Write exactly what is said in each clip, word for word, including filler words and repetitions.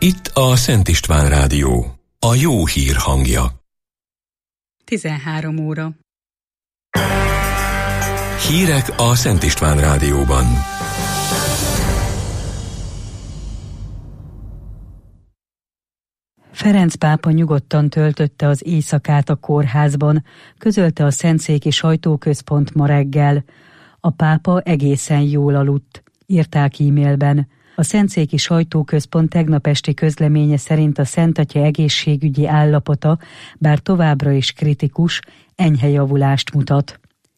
Itt a Szent István Rádió, a jó hír hangja. tizenhárom óra. Hírek a Szent István Rádióban. Ferenc pápa nyugodtan töltötte az éjszakát a kórházban, közölte a Szentszéki Sajtóközpont ma reggel. A pápa egészen jól aludt, írták e-mailben. A Szentszéki Sajtóközpont tegnap esti közleménye szerint a Szentatya egészségügyi állapota, bár továbbra is kritikus, enyhe javulást mutat.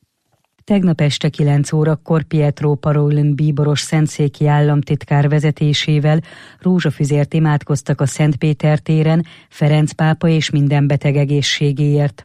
Tegnap este kilenc órakor Pietro Parolin bíboros szentszéki államtitkár vezetésével rózsafüzért imádkoztak a Szent Péter téren Ferenc pápa és minden beteg egészségéért.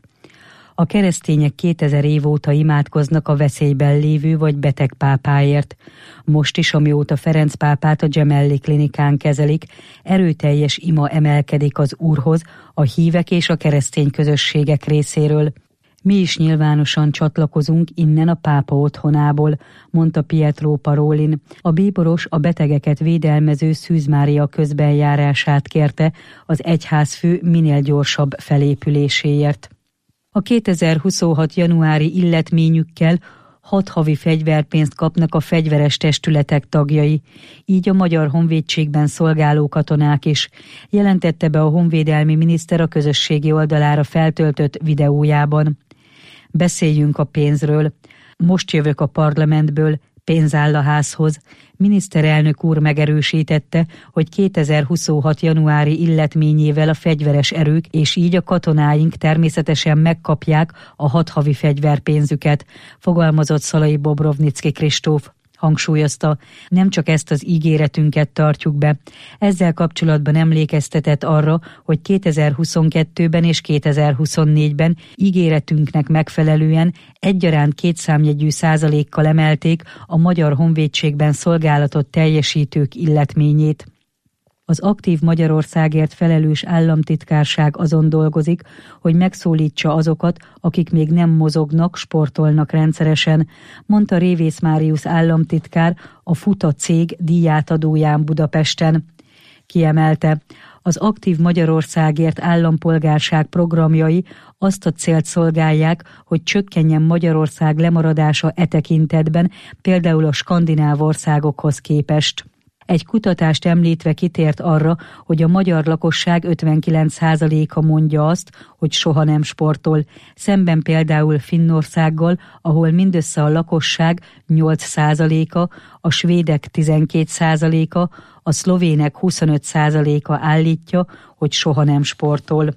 A keresztények kétezer év óta imádkoznak a veszélyben lévő vagy beteg pápáért. Most is, amióta Ferenc pápát a Gemelli klinikán kezelik, erőteljes ima emelkedik az Úrhoz a hívek és a keresztény közösségek részéről. Mi is nyilvánosan csatlakozunk innen a pápa otthonából, mondta Pietro Parolin. A bíboros a betegeket védelmező Szűz Mária közbenjárását kérte az egyházfő minél gyorsabb felépüléséért. A kétezer-huszonhat januári illetményükkel hat havi fegyverpénzt kapnak a fegyveres testületek tagjai, így a Magyar Honvédségben szolgáló katonák is, jelentette be a honvédelmi miniszter a közösségi oldalára feltöltött videójában. Beszéljünk a pénzről. Most jövök a parlamentből, pénz áll a házhoz. Miniszterelnök úr megerősítette, hogy kétezer-huszonhat januári illetményével a fegyveres erők és így a katonáink természetesen megkapják a hat havi fegyverpénzüket, fogalmazott Szalai Bobrovnicki Kristóf. Hangsúlyozta, nem csak ezt az ígéretünket tartjuk be. Ezzel kapcsolatban emlékeztetett arra, hogy kétezer-huszonkettőben és kétezer-huszonnégyben ígéretünknek megfelelően egyaránt kétszámjegyű százalékkal emelték a Magyar Honvédségben szolgálatot teljesítők illetményét. Az aktív Magyarországért felelős államtitkárság azon dolgozik, hogy megszólítsa azokat, akik még nem mozognak, sportolnak rendszeresen, mondta Révész Máriusz államtitkár a Futa cég díjátadóján Budapesten. Kiemelte, az aktív Magyarországért állampolgárság programjai azt a célt szolgálják, hogy csökkenjen Magyarország lemaradása e tekintetben, például a skandináv országokhoz képest. Egy kutatást említve kitért arra, hogy a magyar lakosság ötvenkilenc százaléka mondja azt, hogy soha nem sportol, szemben például Finnországgal, ahol mindössze a lakosság nyolc százaléka, a svédek tizenkét százaléka, a szlovének huszonöt százaléka állítja, hogy soha nem sportol.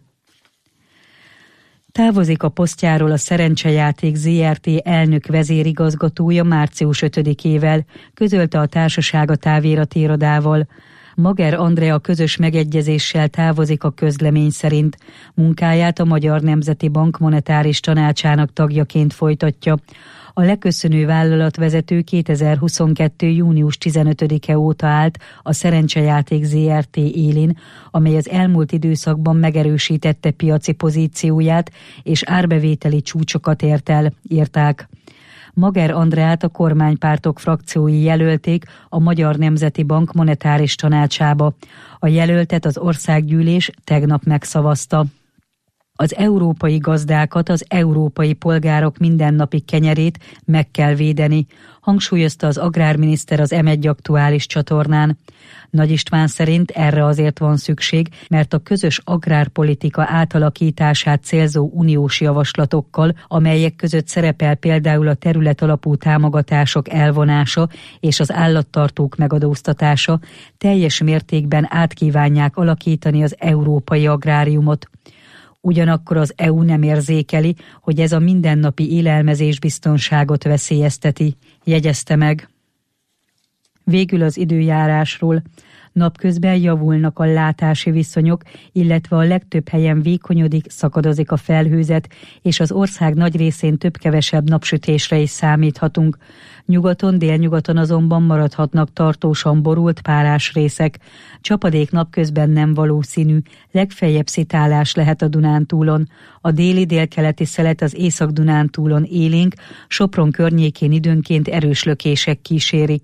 Távozik a posztjáról a Szerencsejáték zé er té elnök vezérigazgatója március ötödikével, közölte a társaság a táviratirodával. Mager Andrea közös megegyezéssel távozik a közlemény szerint. Munkáját a Magyar Nemzeti Bank monetáris tanácsának tagjaként folytatja. A leköszönő vállalatvezető kétezer-huszonkettő június tizenötödike óta állt a Szerencsejáték zé er té élén, amely az elmúlt időszakban megerősítette piaci pozícióját és árbevételi csúcsokat ért el, írták. Mager Andreát a kormánypártok frakciói jelölték a Magyar Nemzeti Bank monetáris tanácsába. A jelöltet az országgyűlés tegnap megszavazta. Az európai gazdákat, az európai polgárok mindennapi kenyerét meg kell védeni, hangsúlyozta az agrárminiszter az em egy aktuális csatornán. Nagy István szerint erre azért van szükség, mert a közös agrárpolitika átalakítását célzó uniós javaslatokkal, amelyek között szerepel például a területalapú támogatások elvonása és az állattartók megadóztatása, teljes mértékben átkívánják alakítani az európai agráriumot. Ugyanakkor az é u nem érzékeli, hogy ez a mindennapi élelmezésbiztonságot veszélyezteti, jegyezte meg. Végül az időjárásról. Napközben javulnak a látási viszonyok, illetve a legtöbb helyen vékonyodik, szakadozik a felhőzet, és az ország nagy részén több-kevesebb napsütésre is számíthatunk. Nyugaton, délnyugaton azonban maradhatnak tartósan borult párás részek. Csapadék napközben nem valószínű, legfeljebb szitálás lehet a Dunántúlon. A déli-délkeleti szelet az Észak-Dunántúlon élénk, Sopron környékén időnként erős lökések kísérik.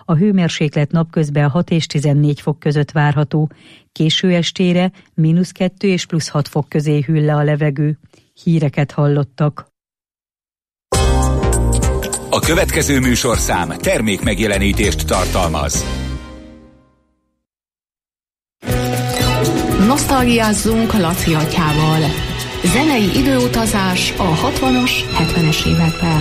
A hőmérséklet napközben hat és tizennégy fok között várható, késő estére mínusz kettő és plusz hat fok közé hűl le a levegő. Híreket hallottak. A következő műsorszám termék megjelenítést tartalmaz. Nosztalgiázzunk Laci atyával. Zenei időutazás a hatvanas, hetvenes években.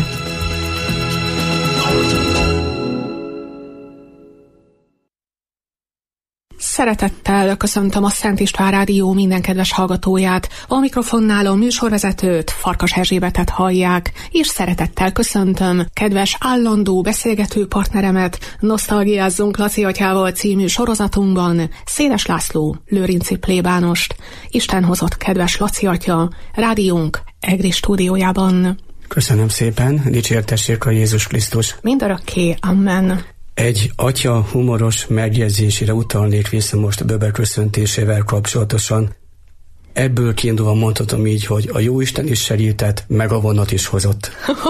Szeretettel köszöntöm a Szent István Rádió minden kedves hallgatóját, a mikrofonnál a műsorvezetőt, Farkas Erzsébetet hallják, és szeretettel köszöntöm kedves állandó beszélgető partneremet Nosztalgiázzunk Laci atyával című sorozatunkban, Széles László, lőrinci plébánost. Isten hozott kedves Laci atya, rádiónk Egri stúdiójában. Köszönöm szépen, dicsértessék a Jézus Krisztus. Mindörökké, amen. Egy atya humoros megjegyzésére utalnék vissza most Böbe köszöntésével kapcsolatosan. Ebből kiindulva mondhatom így, hogy a Jóisten is segített, meg a vonat is hozott.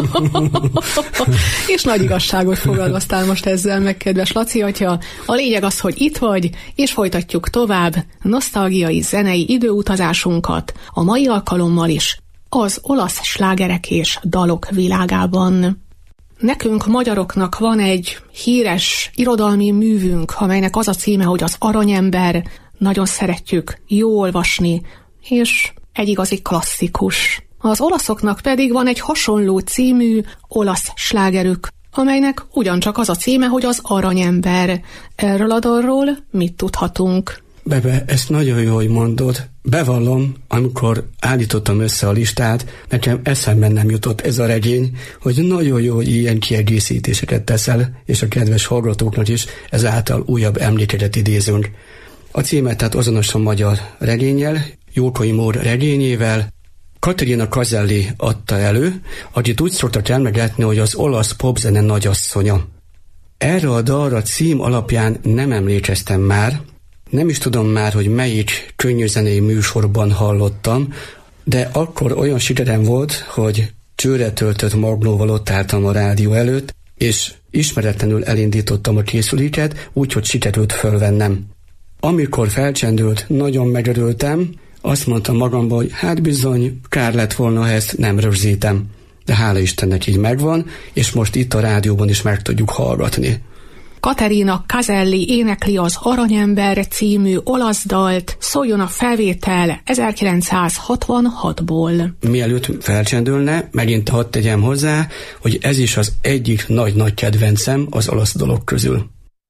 És nagy igazságot fogalmaztál most ezzel meg, kedves Laci atya. A lényeg az, hogy itt vagy, és folytatjuk tovább nosztalgiai zenei időutazásunkat, a mai alkalommal is az olasz slágerek és dalok világában. Nekünk, magyaroknak van egy híres irodalmi művünk, amelynek az a címe, hogy az Aranyember. Nagyon szeretjük jó olvasni, és egy igazi klasszikus. Az olaszoknak pedig van egy hasonló című olasz slágerük, amelynek ugyancsak az a címe, hogy az Aranyember. Erről a dalról mit tudhatunk? Bebe, ezt nagyon jó, hogy mondod. Bevallom, amikor állítottam össze a listát, nekem eszemben nem jutott ez a regény, hogy nagyon jó, hogy ilyen kiegészítéseket teszel, és a kedves hallgatóknak is ezáltal újabb emlékeket idézünk. A címet tehát azonosan magyar regénnyel, Jókai Mór regényével, Caterina Caselli adta elő, akit úgy szoktak emlegetni, hogy az olasz popzene nagyasszonya. Erre a dalra cím alapján nem emlékeztem már, nem is tudom már, hogy melyik könnyűzenei műsorban hallottam, de akkor olyan sikerem volt, hogy csőre töltött magnóval ott álltam a rádió előtt, és ismeretlenül elindítottam a készüléket, úgyhogy sikerült fölvennem. Amikor felcsendült, nagyon megörültem, azt mondtam magamban, hogy hát bizony, kár lett volna, ha ezt nem rögzítem. De hála Istennek így megvan, és most itt a rádióban is meg tudjuk hallgatni. Caterina Caselli énekli az Aranyember című olasz dalt, szóljon a felvétel ezerkilencszázhatvanhatból. Mielőtt felcsendülne, megint hadd tegyem hozzá, hogy ez is az egyik nagy-nagy kedvencem az olasz dalok közül.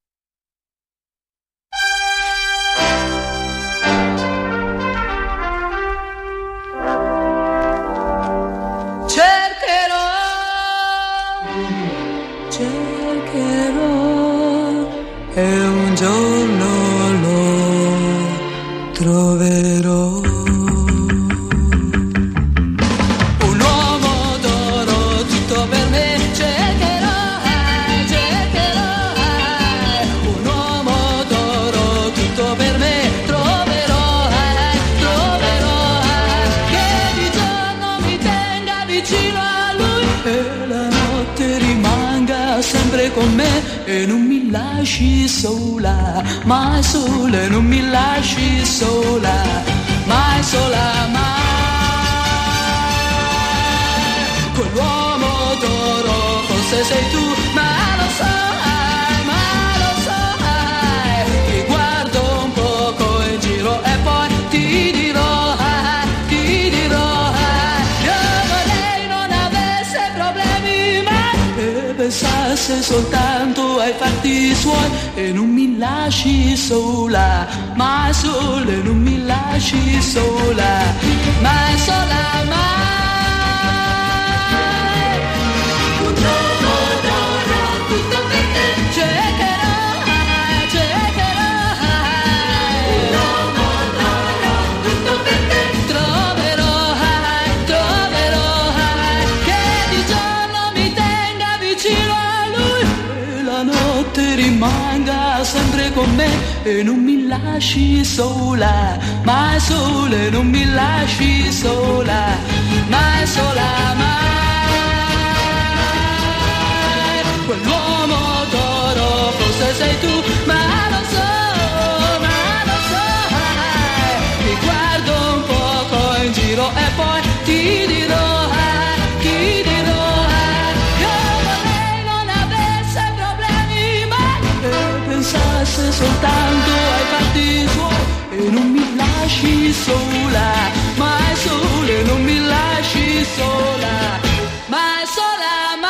E un giorno lo troverò. Un uomo d'oro tutto per me cercherò, cercherò. Un uomo d'oro tutto per me troverò, troverò. Che di giorno mi tenga vicino a lui e la notte rimanga sempre con me e non mi lasci sola, mai sola, non mi lasci sola, mai sola, mai. Quell'uomo d'oro forse sei tu, ma lo sai, ma lo sai. Ti guardo un poco in giro e poi ti dirò, ti dirò. Io vorrei non avesse problemi mai e pensasse soltanto ai fatti suoi e non mi lasci sola, mai sola, e non mi lasci sola, mai sola, mai. Un uomo d'oro tutto per te cercherò, cercherò. Un uomo d'oro tutto per te troverò, troverò. Che di giorno mi tenga vicino a lui e la notte rimanga sempre con me e non mi lasci sola, mai sola, e non mi lasci sola, mai sola, mai. Quell'uomo d'oro forse tu, ma lo so, ma lo so. Mi guardo un poco in giro e poi ti dirò, ti dirò. Io vorrei non avesse problemi, ma che pensasse soltanto ai fatti suoi e non mi lasci sola, mai sola, e non mi lasci sola, mai sola, mai.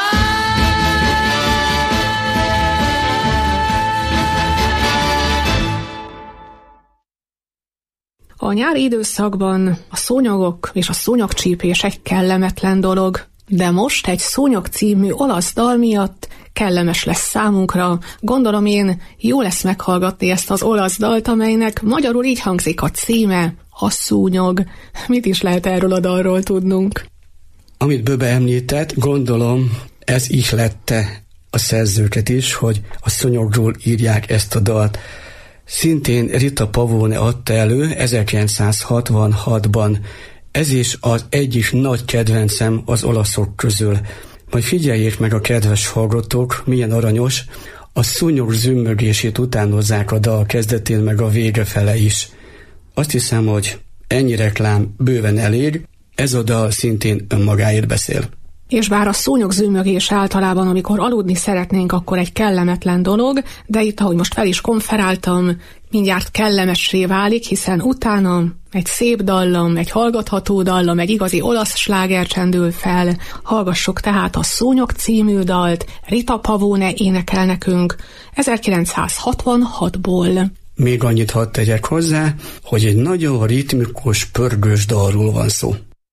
A nyári időszakban a szúnyogok és a szúnyogcsípés egy kellemetlen dolog, de most egy Szúnyog című olasz dal miatt kellemes lesz számunkra. Gondolom én, jó lesz meghallgatni ezt az olasz dalt, amelynek magyarul így hangzik a címe, a szúnyog. Mit is lehet erről a dalról tudnunk? Amit Böbe említett, gondolom ez ihlette a szerzőket is, hogy a szúnyogról írják ezt a dalt. Szintén Rita Pavone adta elő ezerkilencszázhatvanhatban. Ez is az egyik nagy kedvencem az olaszok közül. Majd figyeljék meg a kedves hallgatók, milyen aranyos, a szúnyog zümmögését utánozzák a dal kezdetén meg a vége fele is. Azt hiszem, hogy ennyi reklám bőven elég, ez a dal szintén önmagáért beszél. És bár a szúnyog zümmögés általában, amikor aludni szeretnénk, akkor egy kellemetlen dolog, de itt, ahogy most fel is konferáltam, mindjárt kellemessé válik, hiszen utána egy szép dallam, egy hallgatható dallam, egy igazi olasz sláger csendül fel. Hallgassuk tehát a Szúnyog című dalt, Rita Pavone énekel nekünk ezerkilencszázhatvanhatból. Még annyit hadd tegyek hozzá, hogy egy nagyon ritmikus, pörgős dalról van szó.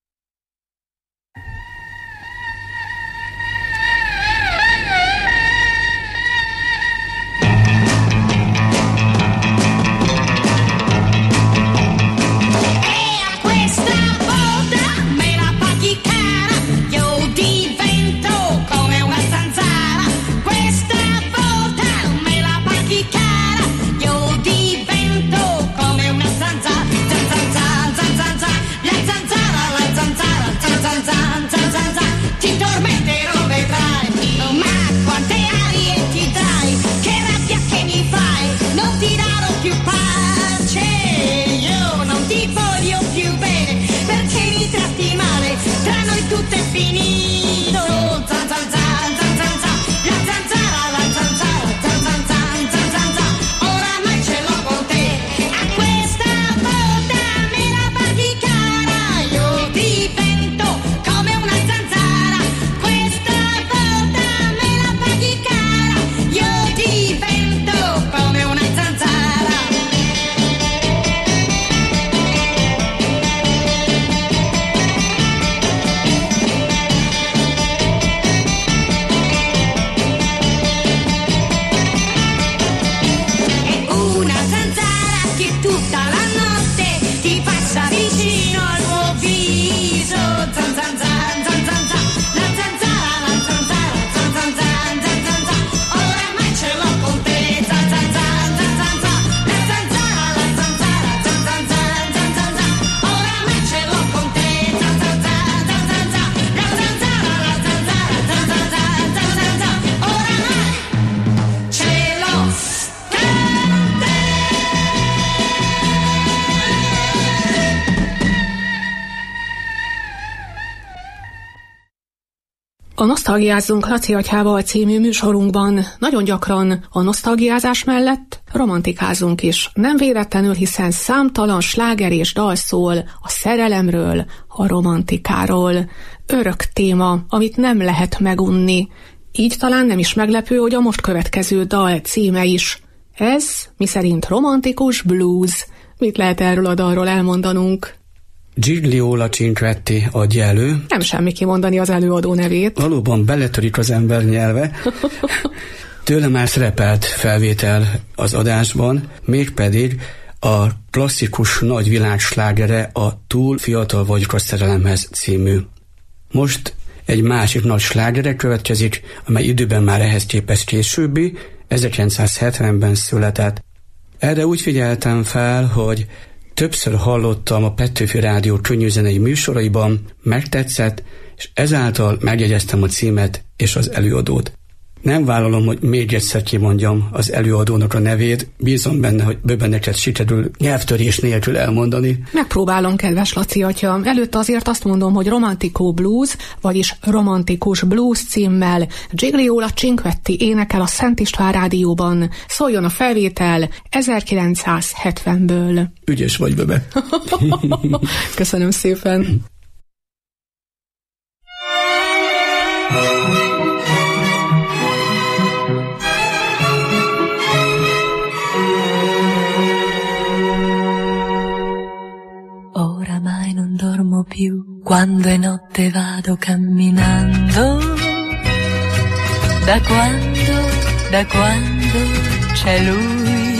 A Nosztalgiázzunk Laci atyával című műsorunkban nagyon gyakran a nosztalgiázás mellett romantikázunk is. Nem véletlenül, hiszen számtalan sláger és dal szól a szerelemről, a romantikáról. Örök téma, amit nem lehet megunni. Így talán nem is meglepő, hogy a most következő dal címe is. Ez miszerint romantikus blues. Mit lehet erről a dalról elmondanunk? Gigliola Cinquetti adja elő. Nem semmi kimondani az előadó nevét. Valóban beletörik az ember nyelve. Tőle már szerepelt felvétel az adásban, mégpedig a klasszikus nagy világslágere a Túl fiatal vagyok a szerelemhez című. Most egy másik nagy slágere következik, amely időben már ehhez képest későbbi, ezerkilencszázhetvenben született. Erre úgy figyeltem fel, hogy többször hallottam a Petőfi Rádió könnyűzenei műsoraiban, megtetszett, és ezáltal megjegyeztem a címet és az előadót. Nem vállalom, hogy még egyszer kimondjam az előadónak a nevét, bízom benne, hogy bőven neked sikerül nyelvtörés nélkül elmondani. Megpróbálom, kedves Laci atya. Előtt azért azt mondom, hogy Romantico Blues, vagyis Romantikus Blues címmel Gigliola Cinquetti énekel a Szent István Rádióban. Szóljon a felvétel ezerkilencszázhetvenből. Ügyes vagy, bebe. Köszönöm szépen. Oramai non dormo più, quando è notte vado camminando. Da quando, da quando c'è lui.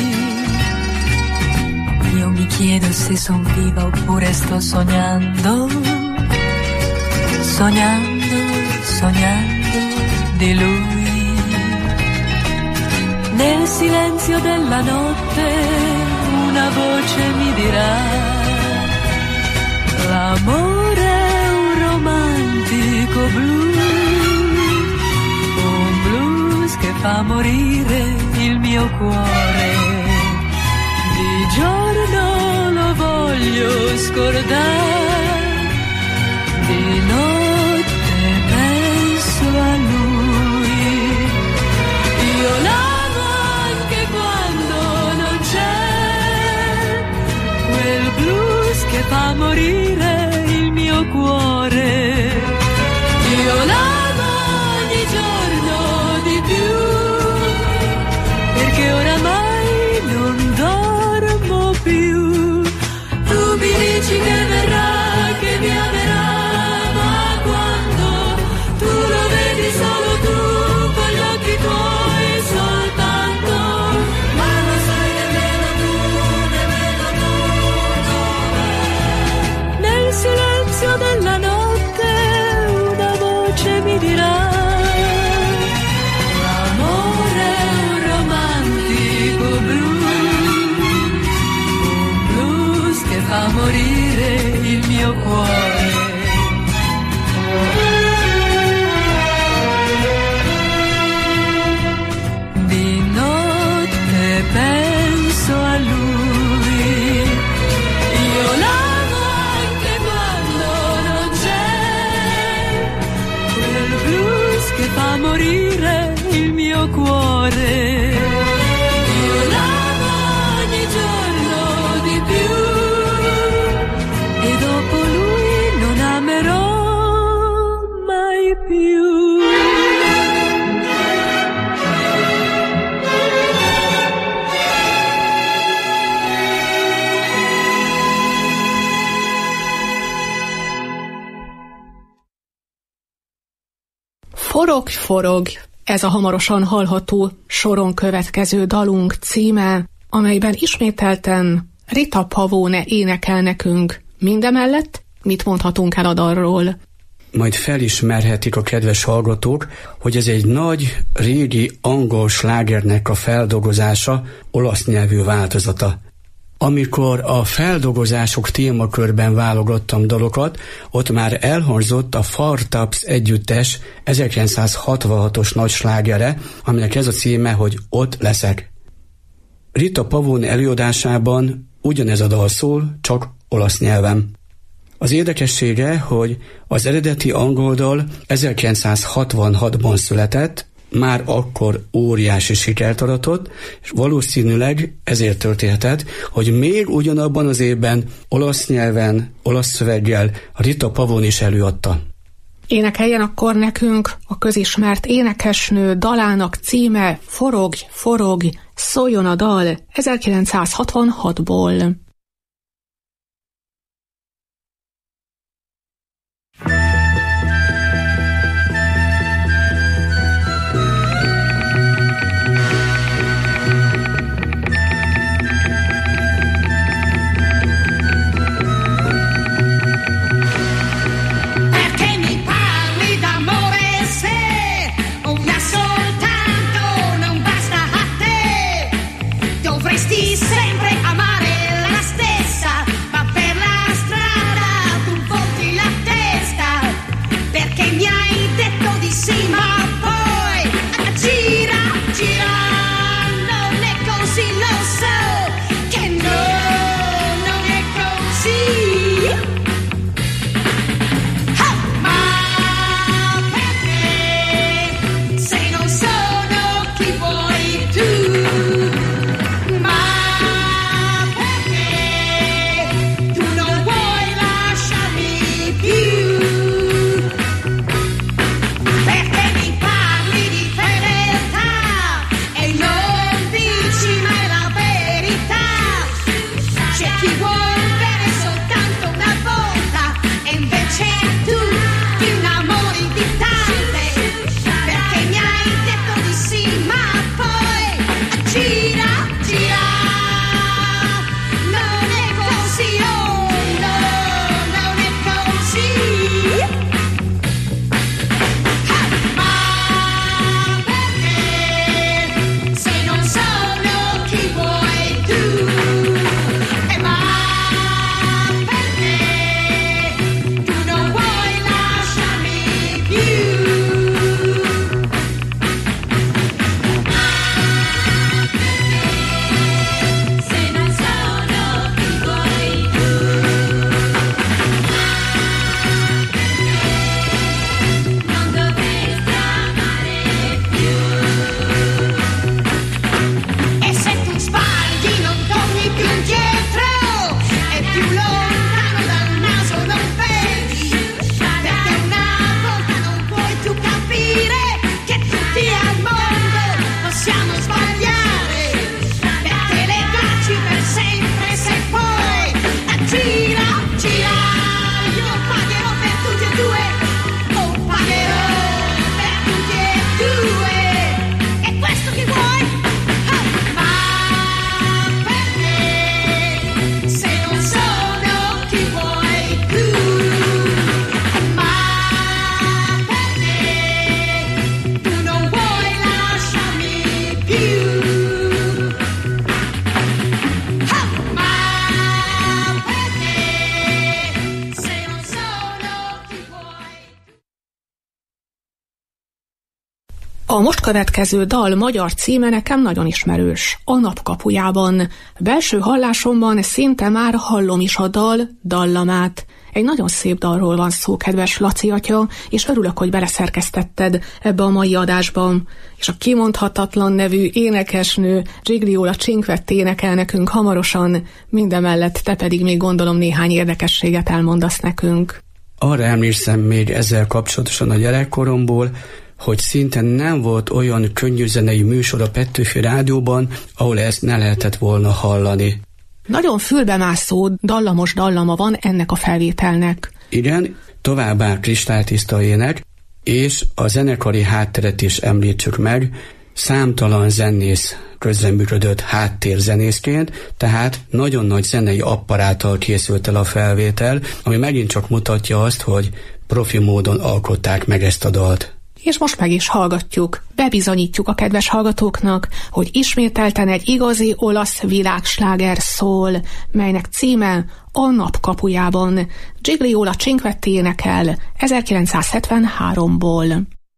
Io mi chiedo se son viva oppure sto sognando. Sognando, sognando di lui. Nel silenzio della notte una voce mi dirà: l'amore è un romantico blues, un blues che fa morire il mio cuore. Di giorno lo voglio scordare, di notte penso a lui. Io l'amo anche quando non c'è quel blues che fa morire il mio cuore. Io l'amo ogni giorno di più, perché oramai non dormo più. Tu mi dici che verrà, che mi amerà, ma quando tu lo vedi solo tu, con gli occhi tuoi soltanto, ma non sai nemmeno tu, nemmeno tu dov'è. Nel silenzio della notte una voce mi dirà: l'amore è un romantico blues, un blues che fa morire il mio cuore. Di notte penso a lui. Io l'amo anche quando non c'è quel blues che fa morire il mio cuore. Io l'amo ogni giorno di più, e dopo lui non amerò mai più. Forog, forog, ez a hamarosan hallható soron következő dalunk címe, amelyben ismételten Rita Pavone énekel nekünk. Mindemellett mit mondhatunk el a dalról? Majd felismerhetik a kedves hallgatók, hogy ez egy nagy, régi angol slágernek a feldolgozása, olasz nyelvű változata. Amikor a feldolgozások témakörben válogattam dalokat, ott már elhangzott a Fartaps együttes ezerkilencszázhatvanhatos nagy slágere, aminek ez a címe, hogy Ott leszek. Rita Pavone előadásában ugyanez a dal szól, csak olasz nyelven. Az érdekessége, hogy az eredeti angol dal ezerkilencszázhatvanhatban született, már akkor óriási sikert aratott, és valószínűleg ezért történhetett, hogy még ugyanabban az évben olasz nyelven, olasz szöveggel Rita Pavone is előadta. Énekeljen akkor nekünk a közismert énekesnő dalának címe Forog, forog, szóljon a dal ezerkilencszázhatvanhatból. Sempre amare la A most következő dal magyar címe nekem nagyon ismerős, A napkapujában. Belső hallásomban szinte már hallom is a dal dallamát. Egy nagyon szép dalról van szó, kedves Laci atya, és örülök, hogy beleszerkesztetted ebbe a mai adásban. És a kimondhatatlan nevű énekesnő Gigliola Cinquetti énekel nekünk hamarosan, mindemellett te pedig még gondolom néhány érdekességet elmondasz nekünk. Arra emlékszem még ezzel kapcsolatosan a gyerekkoromból, hogy szinte nem volt olyan könnyűzenei műsor a Petőfi Rádióban, ahol ezt ne lehetett volna hallani. Nagyon fülbemászó, dallamos dallama van ennek a felvételnek. Igen, továbbá kristálytiszta ének, és a zenekari hátteret is említsük meg, számtalan zenész közreműködött háttérzenészként, tehát nagyon nagy zenei apparáttal készült el a felvétel, ami megint csak mutatja azt, hogy profi módon alkották meg ezt a dalt. És most meg is hallgatjuk, bebizonyítjuk a kedves hallgatóknak, hogy ismételten egy igazi olasz világsláger szól, melynek címe A napkapujában. Gigliola Cinquetti énekel ezerkilencszázhetvenháromból.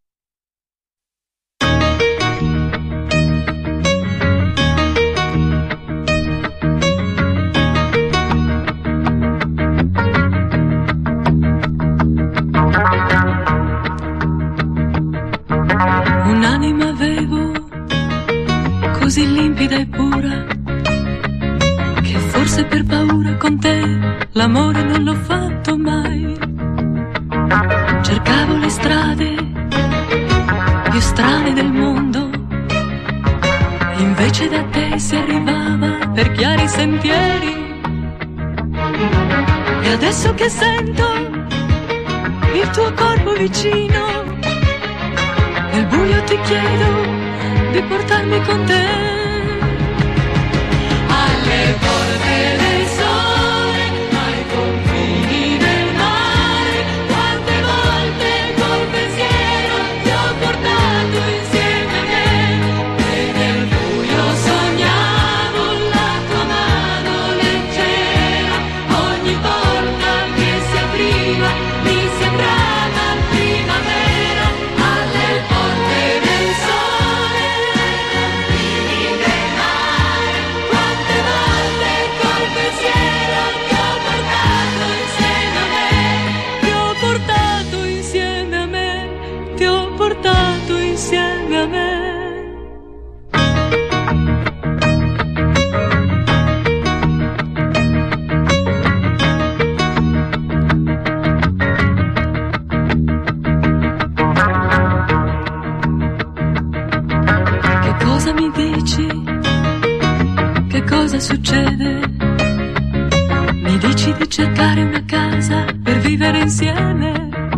Un'anima avevo così limpida e pura che forse per paura con te l'amore non l'ho fatto mai. Cercavo le strade più strane del mondo, invece da te si arrivava per chiari sentieri. E adesso che sento il tuo corpo vicino, nel buio ti chiedo di portarmi con te alle porte del sole, ai confini del mare. Quante volte col pensiero ti ho portato insieme a me, e nel buio sognavo la tua mano leggera. Ogni porta che si apriva mi sembrava primavera. Alle porte del sole, ai confini del mare. Quante volte col pensiero ti ho portato insieme a me, ti ho portato insieme a me, ti ho portato insieme a me. Che cosa mi dici? Che cosa succede? Mi dici di cercare una casa per vivere insieme,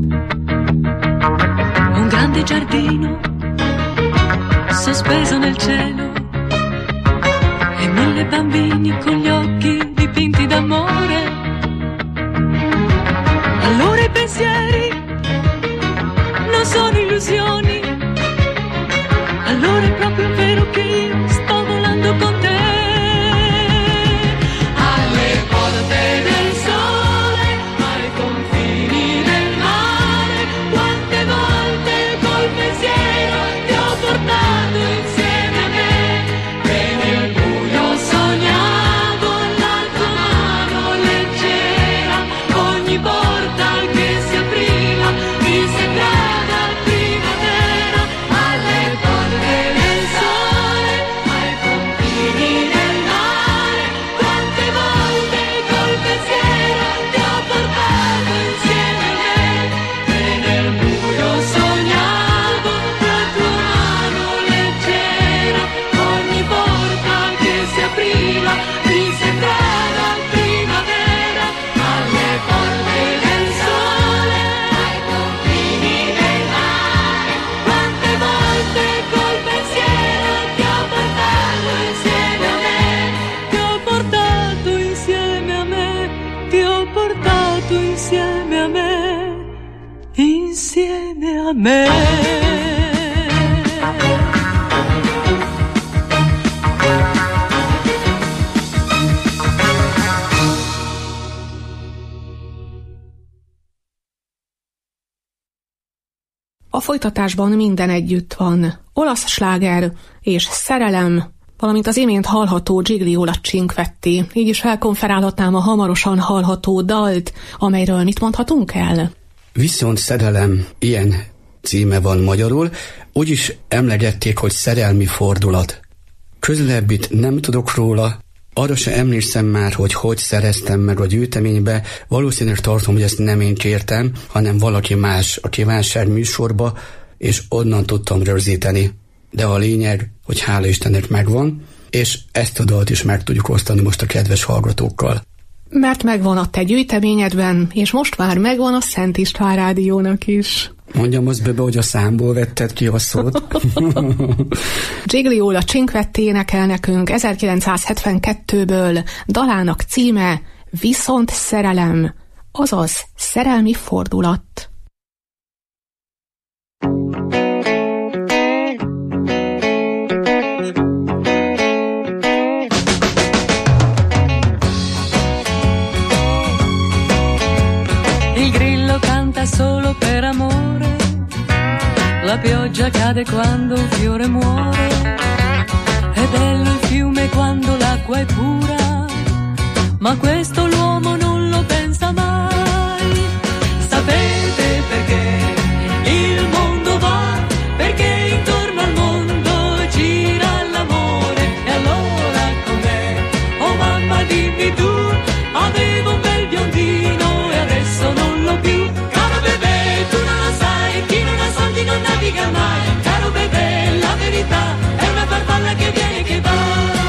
un grande giardino sospeso nel cielo e mille bambini con gli occhi dipinti d'amore. Allora i pensieri non sono illusioni, allora è proprio vero che io sto volando con te. Alle porte del sole, ai confini del mare. Quante volte col pensiero ti ho portato insieme a me, e nel buio sognavo la tua mano leggera. Ogni porta che si apriva mi sembrava primavera. Alle porte del sole, ai confini del mare. Quante volte col pensiero ti ho portato insieme a me, e nel buio sognavo la tua mano leggera. Ogni porta che si apriva mi sembrava primavera. Alle porte del sole, ai confini del mare. Quante volte col pensiero ti ho portato insieme a me, ti ho portato insieme a me, ti ho portato insieme a me, insieme a me. A folytatásban minden együtt van. Olasz sláger és szerelem, valamint az imént hallható Gigliola Cinquetti. Így is felkonferálhatnám a hamarosan hallható dalt, amelyről mit mondhatunk el? Viszont szerelem, ilyen címe van magyarul, úgyis emlegették, hogy szerelmi fordulat. Közelebbit nem tudok róla, arra se emlékszem már, hogy hogy szereztem meg a gyűjteménybe, valószínűleg tartom, hogy ezt nem én kértem, hanem valaki más a kívánság műsorba, és onnan tudtam rögzíteni. De a lényeg, hogy hála Istennek megvan, és ezt a dalt is meg tudjuk osztani most a kedves hallgatókkal. Mert megvan a te gyűjteményedben, és most már megvan a Szent István Rádiónak is. Mondjam azt be, hogy a számból vetted ki a szót. Gigliola Cinquetti énekel nekünk ezerkilencszázhetvenkettőből, dalának címe Viszont szerelem, azaz szerelmi fordulat. Il grillo canta solo per amore, la pioggia cade quando un fiore muore, è bello il fiume quando l'acqua è pura, ma questo l'uomo non lo pensa mai. Sapete perché il mondo va? Perché intorno al mondo gira l'amore. E allora com'è? Oh mamma dimmi tu, avevo un bel biondino e adesso non l'ho più. Caro bebè, tu non lo sai, chi non ha soldi non naviga mai. Caro bebè, la verità è una farfalla che viene e che va.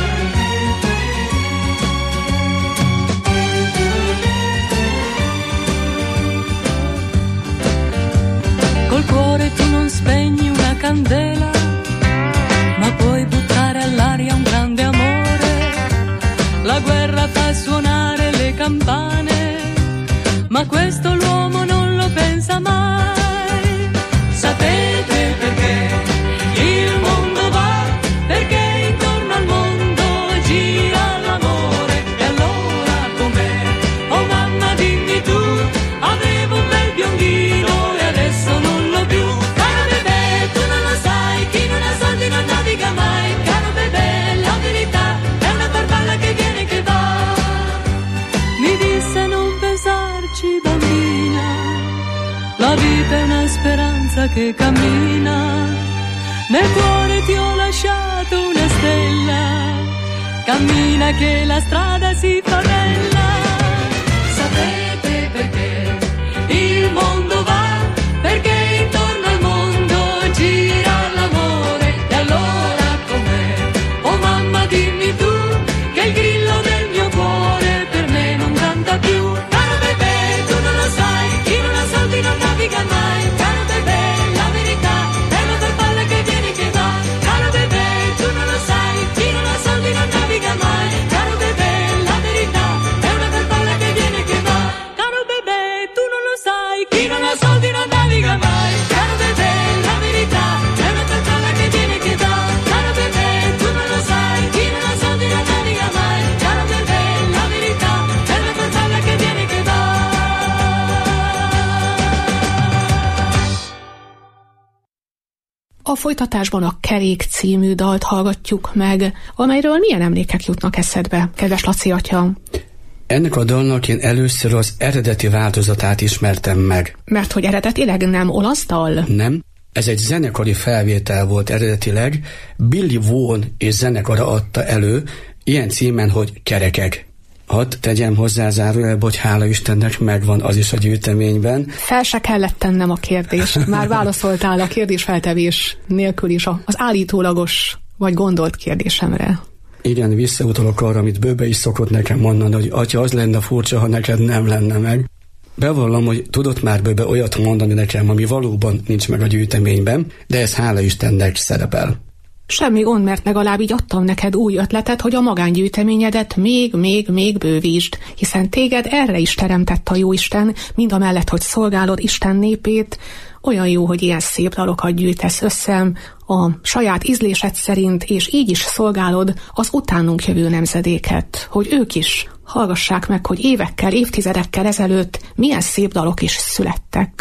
Col cuore tu non spegni una candela, ma puoi buttare all'aria un grande amore. La guerra fa suonare le campane, ma questo l'uomo non lo pensa mai. Sapete perché il mondo va? Perché intorno al mondo gira l'amore. E allora com'è? Oh mamma dimmi tu, avevo un bel biondino e adesso non l'ho più. Caro bebè, tu non lo sai, chi non ha soldi non naviga mai. Caro bebè, la verità è una farfalla che viene e che va. Mi disse non pensarci bambina, la vita è una speranza che cammina, nel cuore ti ho lasciato una stella, cammina che la strada si fa bella. Sapete perché il mondo va? Perché intorno al mondo gira l'amore. E allora com'è? Oh mamma dimmi tu, che il grillo del mio cuore per me non canta più. Caro bebè, tu non lo sai, chi non ha soldi non naviga mai. Caro bebè, la verità è una farfalla che viene e che va. Caro bebè, tu non lo sai, chi non ha soldi non naviga mai. Caro bebè, la verità è una farfalla che viene e che va. Caro bebè, tu non lo sai, chi non ha soldi non naviga mai. Caro bebè, la verità è una farfalla che viene e che va. Caro bebè, tu non lo sai, chi non ha soldi non naviga mai. Caro bebè, la verità è una farfalla che viene e che va. A folytatásban a Kerék című dalt hallgatjuk meg, amelyről milyen emlékek jutnak eszedbe, kedves Laci atya? Ennek a dalnak én először az eredeti változatát ismertem meg. Mert hogy eredetileg nem olasz dal? Nem, ez egy zenekari felvétel volt eredetileg, Billy Vaughan és zenekara adta elő, ilyen címen, hogy Kerekek. Hadd tegyem hozzá zárójelbe, hogy hála Istennek megvan az is a gyűjteményben. Fel se kellett tennem a kérdést. Már válaszoltál a kérdésfeltevés nélkül is az állítólagos vagy gondolt kérdésemre. Igen, visszautalok arra, amit Böbe is szokott nekem mondani, hogy atya, az lenne furcsa, ha neked nem lenne meg. Bevallom, hogy tudott már Böbe olyat mondani nekem, ami valóban nincs meg a gyűjteményben, de ez hála Istennek szerepel. Semmi gond, mert legalább így adtam neked új ötletet, hogy a magángyűjteményedet még, még, még bővítsd, hiszen téged erre is teremtett a Jóisten, mindamellett, hogy szolgálod Isten népét. Olyan jó, hogy ilyen szép dalokat gyűjtesz össze a saját ízlésed szerint, és így is szolgálod az utánunk jövő nemzedéket, hogy ők is hallgassák meg, hogy évekkel, évtizedekkel ezelőtt milyen szép dalok is születtek.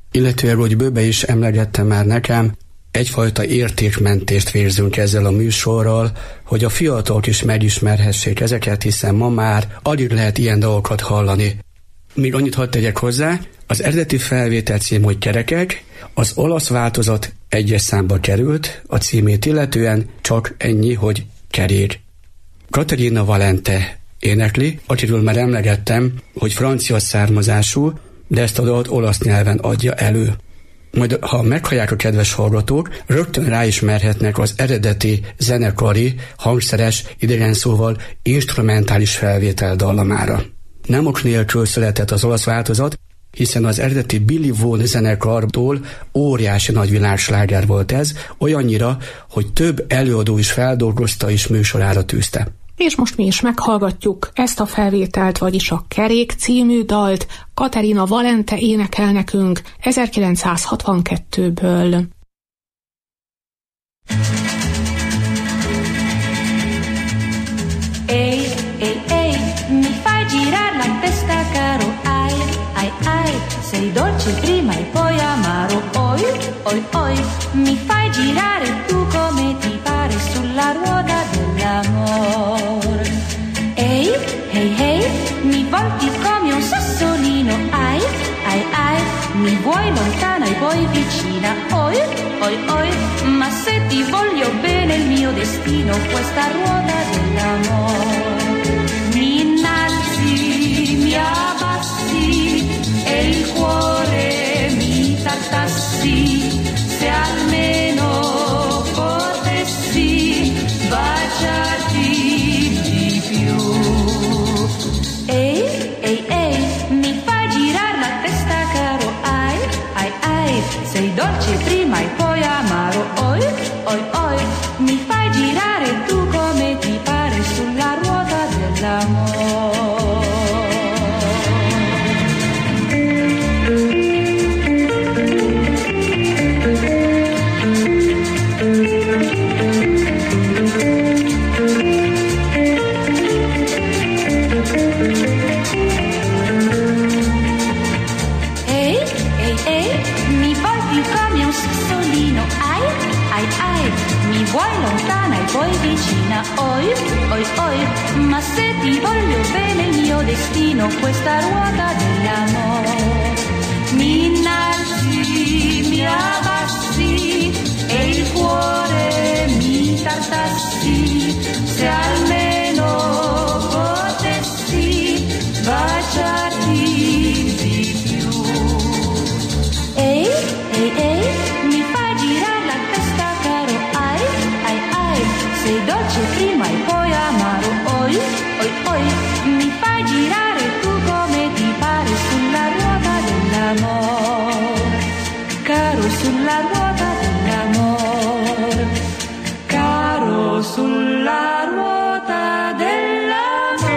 Illetőleg, hogy Böbe is emlegette már nekem, egyfajta értékmentést vérzünk ezzel a műsorral, hogy a fiatalok is megismerhessék ezeket, hiszen ma már alig lehet ilyen dolgokat hallani. Még annyit hadd tegyek hozzá, az eredeti felvétel cím, hogy Kerekek, az olasz változat egyes számba került, a címét illetően csak ennyi, hogy Kerék. Caterina Valente énekli, akiről már emlegettem, hogy francia származású, de ezt a dalt olasz nyelven adja elő. Majd ha meghallják a kedves hallgatók, rögtön ráismerhetnek az eredeti zenekari, hangszeres, idegen szóval instrumentális felvétel dallamára. Nem ok nélkül született az olasz változat, hiszen az eredeti Billy Vaughan zenekartól óriási nagy világsláger volt ez, olyannyira, hogy több előadó is feldolgozta és műsorára tűzte. És most mi is meghallgatjuk ezt a felvételt, vagyis a Kerék című dalt. Caterina Valente énekel nekünk ezerkilencszázhatvankettőből. Ehi, ehi, ehi, mi fai girar la testa caro, ai, ai, ai, sei dolce prima e poi amaro, oi, oi, oi, mi fai girare tu come ti pare sulla ruota dell'amor. Ehi, ehi, ehi, mi volti come un sassolino, ai, ai, ai, mi vuoi lontana e poi vicina, oi, oi, oi, ma se ti voglio bene il mio destino, questa ruota dell'amor. Mi innalzi, mi abbassi e il cuore mi tartassi, se almeno potessi baciarti di più. Ehi, ehi, ehi, mi fai girar la testa caro, ai, ai, ai, sei dolce prima e poi amaro, oi, oi, oi, mi fai girare tu come ti pare sulla ruota dell'amor. Vuoi lontana e poi vicina, oi, oi, oi, ma se ti voglio bene il mio destino, questa ruota dell'amor. Mi innalzi, mi abbassi e il cuore mi tartassi, se almeno potessi baciarti di più. Ehi, ehi, ehi, mi fai girare la testa caro, ai, ai, ai, sei dolce prima e poi amaro, oi, oi, oi, mi fai girare tu come ti pare sulla ruota dell'amor, caro sulla ruota dell'amor, caro sulla ruota dell'amor.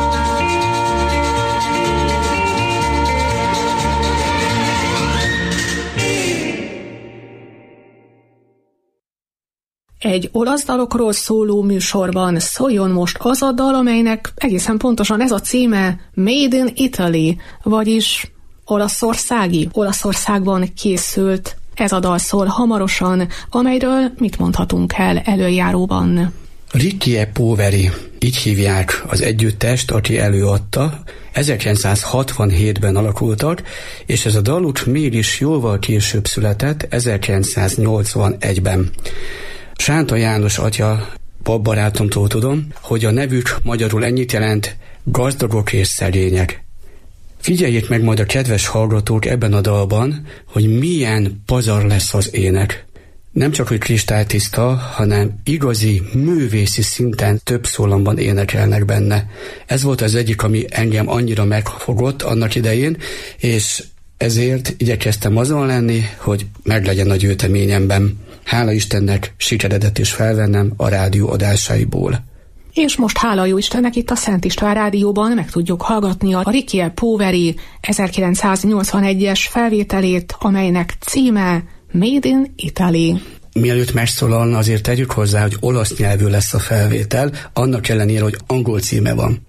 Egy olasz dalokról szóló műsorban szóljon most az a dal, amelynek egészen pontosan ez a címe, Made in Italy, vagyis olaszországi, Olaszországban készült. Ez a dal szól hamarosan, amelyről mit mondhatunk el előjáróban? Rickie Poveri, így hívják az együttest, aki előadta, ezerkilencszázhatvanhétben alakultak, és ez a daluk mégis jóval később született, ezerkilencszáznyolcvanegyben. Sánta János atya, babbarátomtól tudom, hogy a nevük magyarul ennyit jelent, gazdagok és szegények. Figyeljék meg majd a kedves hallgatók ebben a dalban, hogy milyen pazar lesz az ének. Nem csak, hogy kristálytiszta, hanem igazi, művészi szinten több szólamban énekelnek benne. Ez volt az egyik, ami engem annyira megfogott annak idején, és ezért igyekeztem azon lenni, hogy meglegyen a gyűjteményemben. Hála Istennek sikeredett is felvennem a rádió adásaiból. És most hála jó Istennek itt a Szent István Rádióban meg tudjuk hallgatni a Rickie Poveri ezerkilencszáznyolcvanegyes felvételét, amelynek címe Made in Italy. Mielőtt megszólalna, azért tegyük hozzá, hogy olasz nyelvű lesz a felvétel, annak ellenére, hogy angol címe van.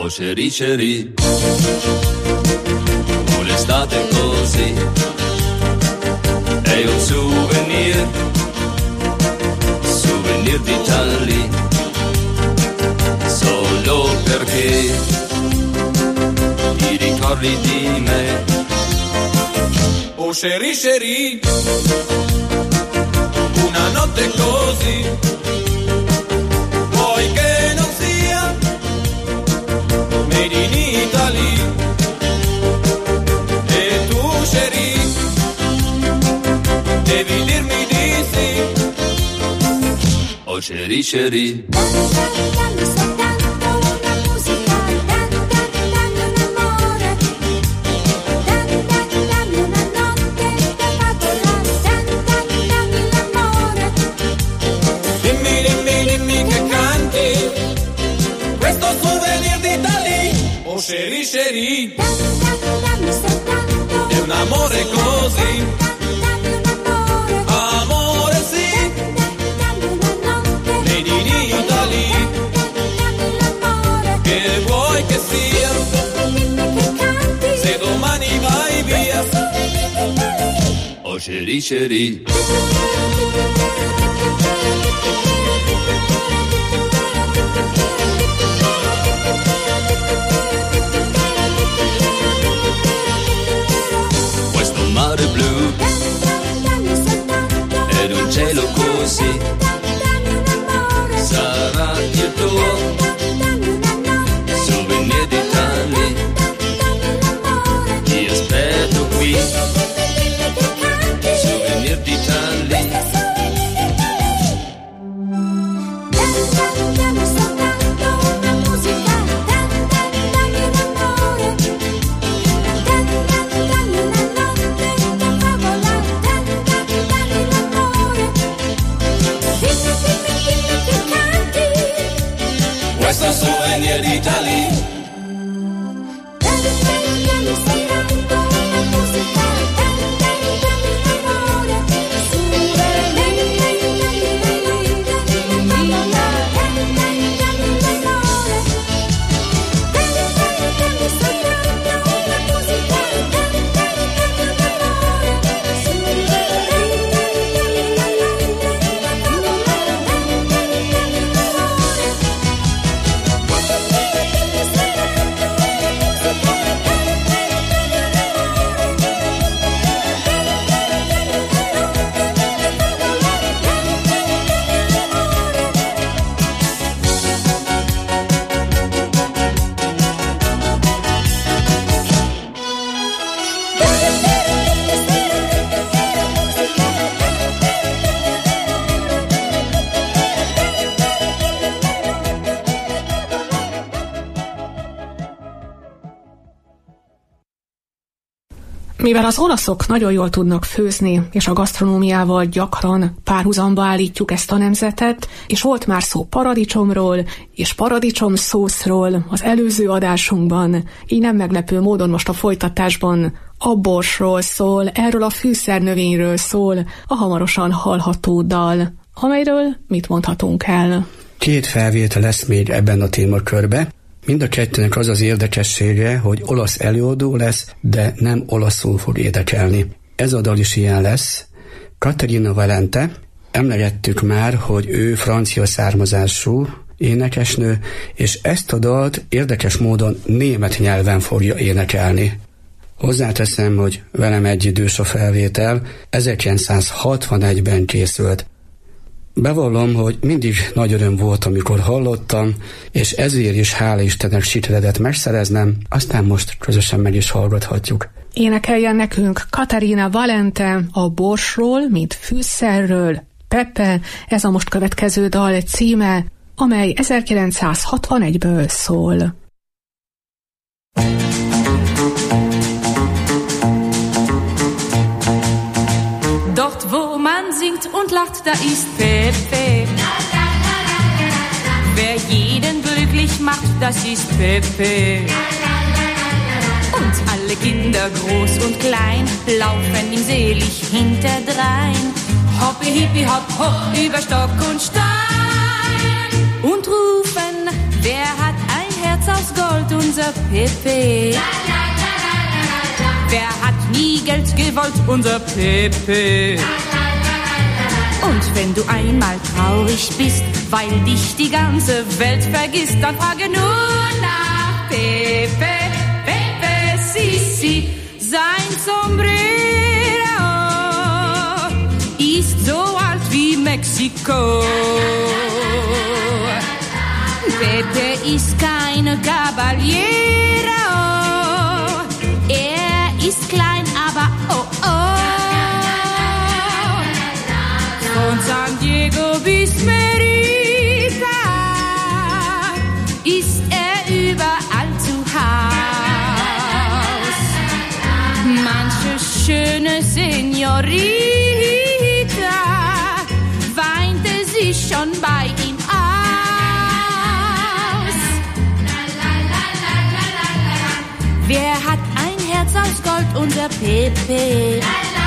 Oh chérie, chérie, oh l'estate così, è un souvenir, souvenir d'Italie, solo perché ti ricordi di me. Oh chérie, chérie, una notte così, vuoi che non sia made in Italy? E tu chérie, devi dirmi di sì. Oh chérie, chérie, oh chérie, chérie, è un amore così, amore sì, made in Italy, che vuoi che sia, se domani vai via, oh chérie, chérie. Mare blu ed un cielo così sarà il tuo souvenir d'Italia. Ti aspetto qui, souvenir d'Italia. Questo souvenir d'Italia. Mivel az olaszok nagyon jól tudnak főzni, és a gasztronómiával gyakran párhuzamba állítjuk ezt a nemzetet, és volt már szó paradicsomról és paradicsomszószról az előző adásunkban, így nem meglepő módon most a folytatásban a borsról szól, erről a fűszernövényről szól a hamarosan hallható dal, amelyről mit mondhatunk el? Két felvétel lesz még ebben a témakörben. Mind a kettőnek az az érdekessége, hogy olasz előadó lesz, de nem olaszul fog énekelni. Ez a dal is ilyen lesz. Caterina Valente, emlegettük már, hogy ő francia származású énekesnő, és ezt a dalt érdekes módon német nyelven fogja énekelni. Hozzáteszem, hogy velem egyidős a felvétel, ezerkilencszázhatvanegyben készült. Bevallom, hogy mindig nagy öröm volt, amikor hallottam, és ezért is hála Istennek sikeredett megszereznem, aztán most közösen meg is hallgathatjuk. Énekeljen nekünk Caterina Valente a borsról, mint fűszerről, Pepe, ez a most következő dal címe, amely ezerkilencszázhatvanegyből szól. Dort, wo man singt und lacht, da ist Pepe. Wer jeden glücklich macht, das ist Pepe. Und alle Kinder, groß und klein, laufen ihm selig hinterdrein. Hoppi, hippi, hopp, hopp, über Stock und Stein. Und rufen, wer hat ein Herz Herz aus Gold, unser Pepe. Wer hat nie Geld gewollt, unser Pepe. Und wenn du einmal traurig bist, weil dich die ganze Welt vergisst, dann frage nur nach Pepe, Pepe, si, si. Sein Sombrero ist so alt wie Mexiko. Pepe ist kein Caballero. Er ist klein, aber oh oh. Von San Diego bis Merida ist er überall zu Haus. Manche schöne Senorita weinte sich schon bei ihm aus. Wer hat ein Herz aus Gold, unser Pepe?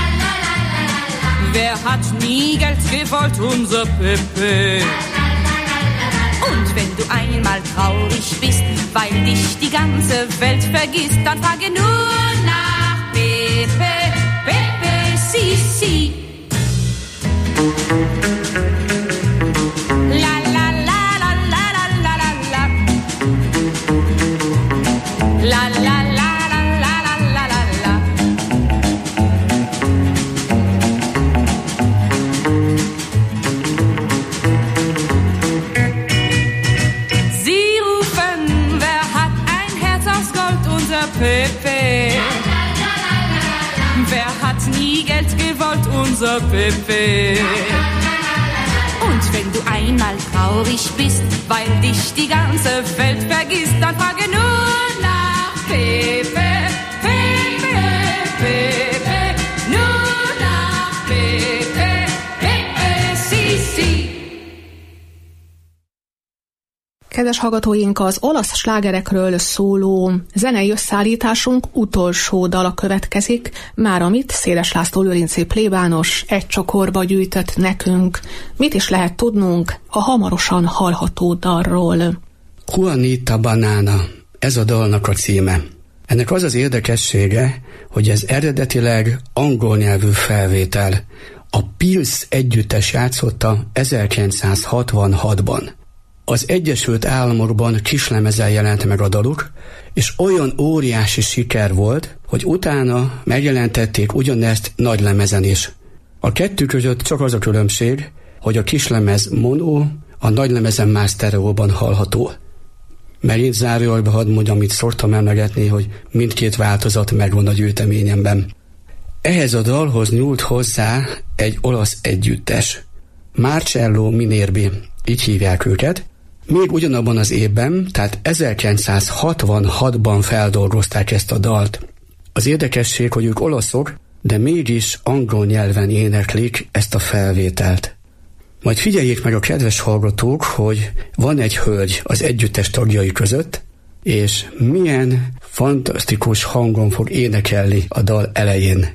Wer hat nie Geld gewollt, unser Pepe? Und wenn du einmal traurig bist, weil dich die ganze Welt vergisst, dann frage nur nach Pepe, Pepe, si, si. La la la la la la la la la. La la la la la la la la la. Sie rufen, wer hat ein Herz aus Gold, unser Pepe. Wer hat nie Geld gewollt, unser Pepe. Und wenn du einmal traurig bist, weil dich die ganze Welt vergisst, dann frage nur nach Pepe, Pepe, Pepe, nur nach Pepe, Pepe, si, si. Kedves hallgatóink, az olasz slágerekről szóló zenei összeállításunk utolsó dala következik, már amit Széles László lőrincé plébános egy csokorba gyűjtött nekünk. Mit is lehet tudnunk a hamarosan hallható dalról? Juanita Banana, ez a dalnak a címe. Ennek az az érdekessége, hogy ez eredetileg angol nyelvű felvétel. A Pils együttes játszotta ezerkilencszázhatvanhatban. Az Egyesült Államokban kislemezen jelent meg a daluk, és olyan óriási siker volt, hogy utána megjelentették ugyanezt nagylemezen is. A kettő között csak az a különbség, hogy a kislemez mono, a nagylemezen már sztereóban hallható. Megint zárójelbe hadd mondjam, amit szoktam emlegetni, hogy mindkét változat megvan a gyűjteményemben. Ehhez a dalhoz nyúlt hozzá egy olasz együttes. Marcello Minerbi, így hívják őket. Még ugyanabban az évben, tehát ezerkilencszázhatvanhatban feldolgozták ezt a dalt. Az érdekesség, hogy ők olaszok, de mégis angol nyelven éneklik ezt a felvételt. Majd figyeljék meg a kedves hallgatók, hogy van egy hölgy az együttes tagjai között, és milyen fantasztikus hangon fog énekelni a dal elején.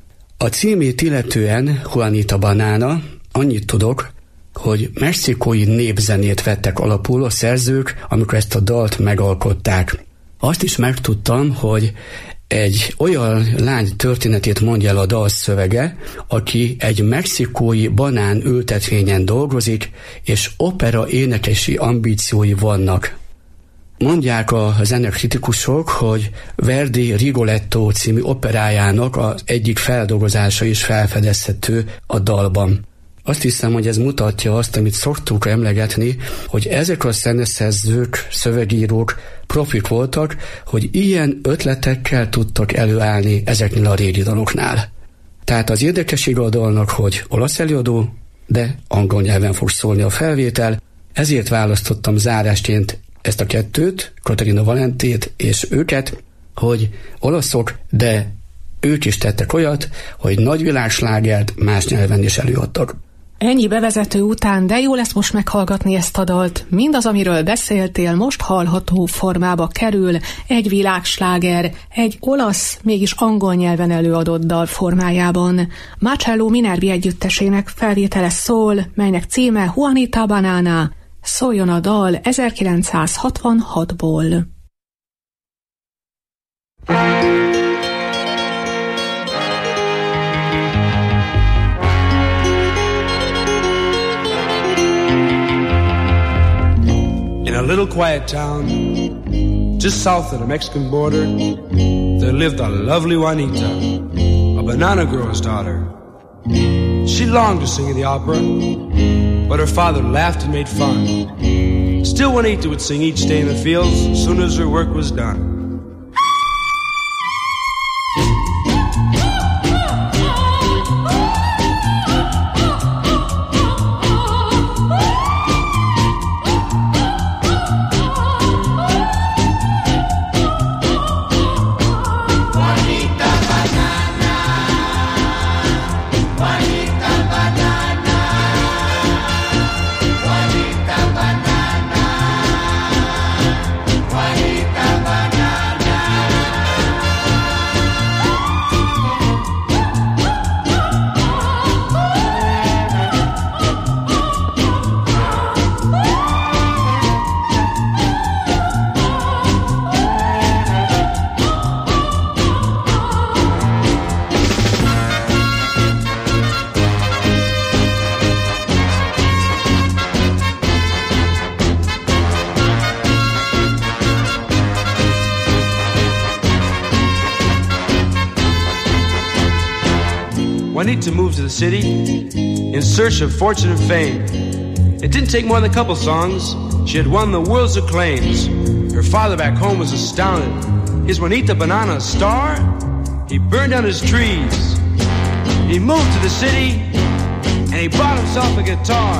A címét illetően Juanita Banana, annyit tudok, hogy mexikói népzenét vettek alapul a szerzők, amikor ezt a dalt megalkották. Azt is megtudtam, hogy egy olyan lány történetét mondja el a dal szövege, aki egy mexikói banán ültetvényen dolgozik, és opera énekesi ambíciói vannak. Mondják a zenekritikusok, hogy Verdi Rigoletto című operájának az egyik feldolgozása is felfedezhető a dalban. Azt hiszem, hogy ez mutatja azt, amit szoktuk emlegetni, hogy ezek a zeneszerzők, szövegírók profik voltak, hogy ilyen ötletekkel tudtak előállni ezeknél a régi daloknál. Tehát az érdekesség a dalnak, hogy olasz előadó, de angol nyelven fog szólni a felvétel, ezért választottam zárásként ezt a kettőt, Katarina Valentét és őket, hogy olaszok, de ők is tettek olyat, hogy nagyvilágslágert más nyelven is előadtak. Ennyi bevezető után, de jó lesz most meghallgatni ezt a dalt. Mindaz, amiről beszéltél, most hallható formába kerül, egy világsláger, egy olasz, mégis angol nyelven előadott dal formájában. Marcello Minervi együttesének felvétele szól, melynek címe Juanita Banana. Szóljon a dal ezerkilencszázhatvanhatból. In a little quiet town just south of the Mexican border, there lived a lovely Juanita, a banana grower's daughter. She longed to sing in the opera, but her father laughed and made fun. Still, Juanita would sing each day in the fields as soon as her work was done. Juanita moved to the city in search of fortune and fame. It didn't take more than a couple songs. She had won the world's acclaims. Her father back home was astounded. Is Juanita Banana a star? He burned down his trees. He moved to the city and he bought himself a guitar.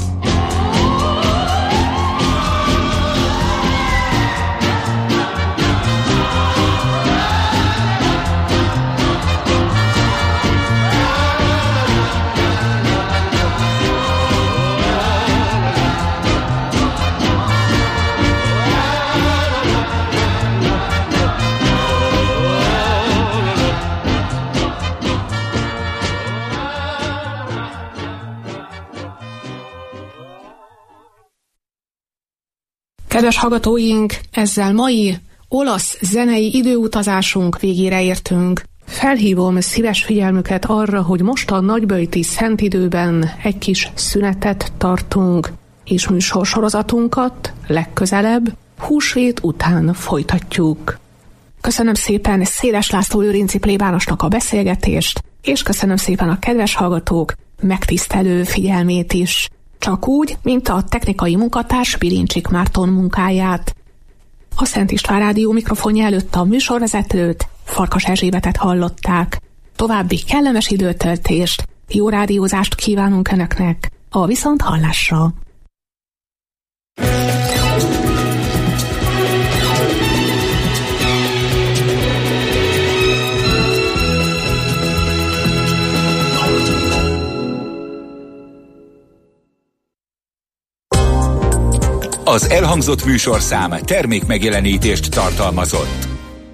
Kedves hallgatóink, ezzel mai olasz zenei időutazásunk végére értünk. Felhívom szíves figyelmüket arra, hogy most a nagyböjti szentidőben egy kis szünetet tartunk, és műsorsorozatunkat legközelebb húsvét után folytatjuk. Köszönöm szépen Széles László Lőrinci plébánosnak a beszélgetést, és köszönöm szépen a kedves hallgatók megtisztelő figyelmét is. Csak úgy, mint a technikai munkatárs Bilincsik Márton munkáját. A Szent István Rádió mikrofonja előtt a műsorvezetőt, Farkas Erzsébetet hallották. További kellemes időtöltést, jó rádiózást kívánunk Önöknek, a viszonthallásra. Az elhangzott műsorszám termékmegjelenítést tartalmazott.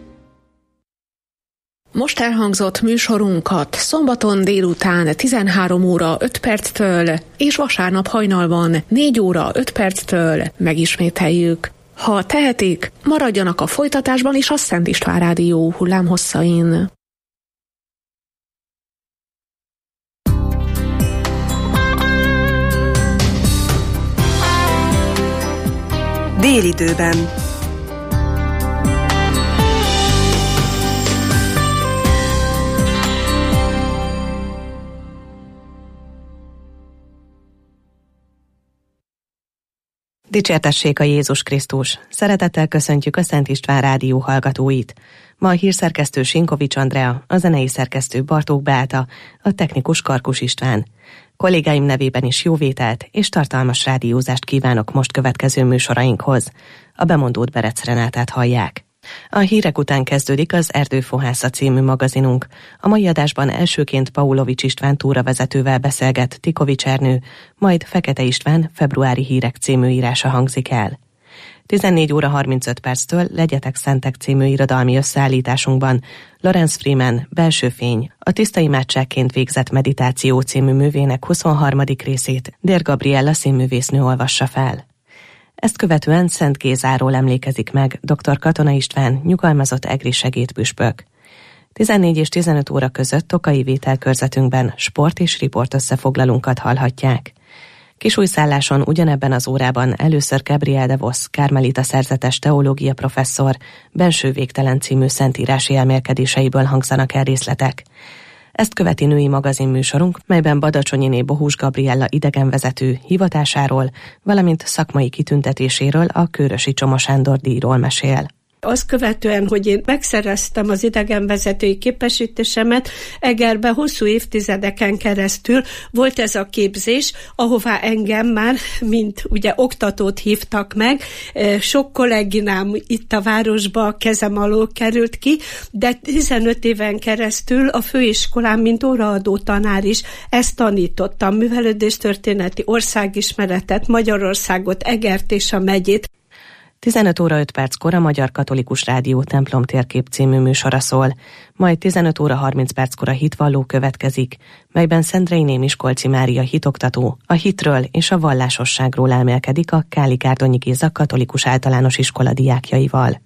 Most elhangzott műsorunkat szombaton délután tizenhárom óra öt perctől és vasárnap hajnalban négy óra öt perctől megismételjük. Ha tehetik, maradjanak a folytatásban is a Szent István Rádió hullámhosszain. Délidőben. Dicsértessék a Jézus Krisztus! Szeretettel köszöntjük a Szent István Rádió hallgatóit. Ma a hírszerkesztő Sinkovics Andrea, a zenei szerkesztő Bartók Beáta, a technikus Karkus István. Kollégáim nevében is jó vételt és tartalmas rádiózást kívánok most következő műsorainkhoz. A bemondót Berec Renátát hallják. A hírek után kezdődik az Erdőfohásza című magazinunk. A mai adásban elsőként Paulovics István túravezetővel beszélget Tikovics Ernő, majd Fekete István februári hírek című írása hangzik el. tizennégy óra harmincöt perctől Legyetek Szentek című irodalmi összeállításunkban Lorenz Freeman Belső fény, a tiszta imádságként végzett meditáció című művének huszonharmadik részét Dér Gabriella színművésznő olvassa fel. Ezt követően Szent Gézáról emlékezik meg dr. Katona István, nyugalmazott egri segédpüspök. tizennégy és tizenöt óra között Tokai vételkörzetünkben sport és riport összefoglalunkat hallhatják. Kisújszálláson ugyanebben az órában először Gabriel de Vos, kármelita szerzetes teológia professzor, Benső végtelen című szentírási elmélkedéseiből hangzanak el részletek. Ezt követi női magazinműsorunk, melyben Badacsonyiné Bohus Gabriella idegenvezető hivatásáról, valamint szakmai kitüntetéséről, a Kőrösi Csoma Sándor díjról mesél. Azt követően, hogy én megszereztem az idegenvezetői képesítésemet, Egerbe hosszú évtizedeken keresztül volt ez a képzés, ahová engem már, mint ugye oktatót hívtak meg. Sok kolléginám itt a városba a kezem alól került ki, de tizenöt éven keresztül a főiskolán, mint óraadó tanár is ezt tanítottam, művelődéstörténeti, országismeretet, Magyarországot, Egert és a megyét. tizenöt óra öt perckor a Magyar Katolikus Rádió Templom térkép című műsora szól, majd tizenöt óra harminc perckor a Hitvalló következik, melyben Szendrei Miskolci Mária hitoktató a hitről és a vallásosságról elmélkedik a Káli Gárdonyi Géza Katolikus Általános Iskola diákjaival.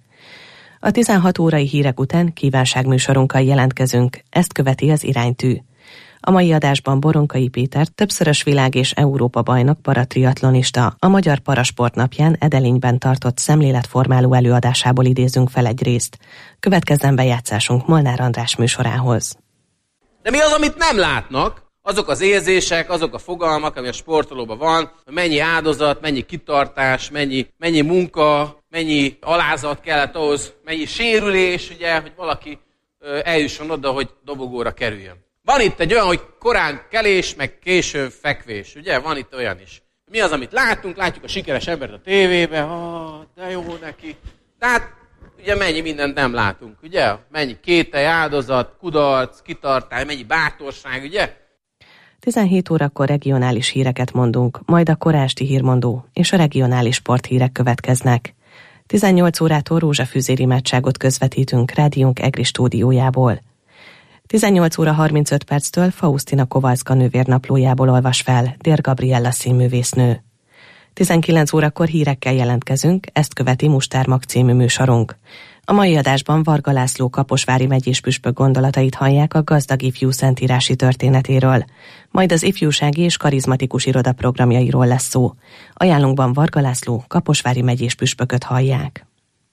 A tizenhat órai hírek után kívánságműsorunkkal jelentkezünk, ezt követi az Iránytű. A mai adásban Boronkai Péter, többszörös világ- és Európa-bajnok paratriatlonista, a Magyar Parasport napján Edelényben tartott szemléletformáló előadásából idézünk fel egy részt. Következzen bejátszásunk Molnár András műsorához. De mi az, amit nem látnak? Azok az érzések, azok a fogalmak, ami a sportolóban van, mennyi áldozat, mennyi kitartás, mennyi, mennyi munka, mennyi alázat kellett ahhoz, mennyi sérülés, ugye, hogy valaki ö, eljusson oda, hogy dobogóra kerüljön. Van itt egy olyan, hogy korán kelés, meg későn fekvés, ugye? Van itt olyan is. Mi az, amit látunk? Látjuk a sikeres embert a tévében, ah, de jó neki. Tehát ugye mennyi mindent nem látunk, ugye? Mennyi kételj, áldozat, kudarc, kitartás, mennyi bátorság, ugye? tizenhét órakor regionális híreket mondunk, majd a korásti hírmondó és a regionális sporthírek következnek. tizennyolc órától rózsafűzér imádságot közvetítünk rádiónk egri stúdiójából. tizennyolc óra harmincöt perctől Faustina Kovalszka nővérnaplójából olvas fel Dér Gabriella színművésznő. tizenkilenc órakor hírekkel jelentkezünk, ezt követi Mustármag című műsorunk. A mai adásban Varga László kaposvári megyés püspök gondolatait hallják a gazdag ifjú szentírási történetéről, majd az ifjúsági és karizmatikus iroda programjairól lesz szó. Ajánlunkban Varga László kaposvári megyés püspököt hallják.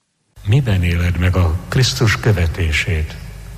Miben éled meg a Krisztus követését?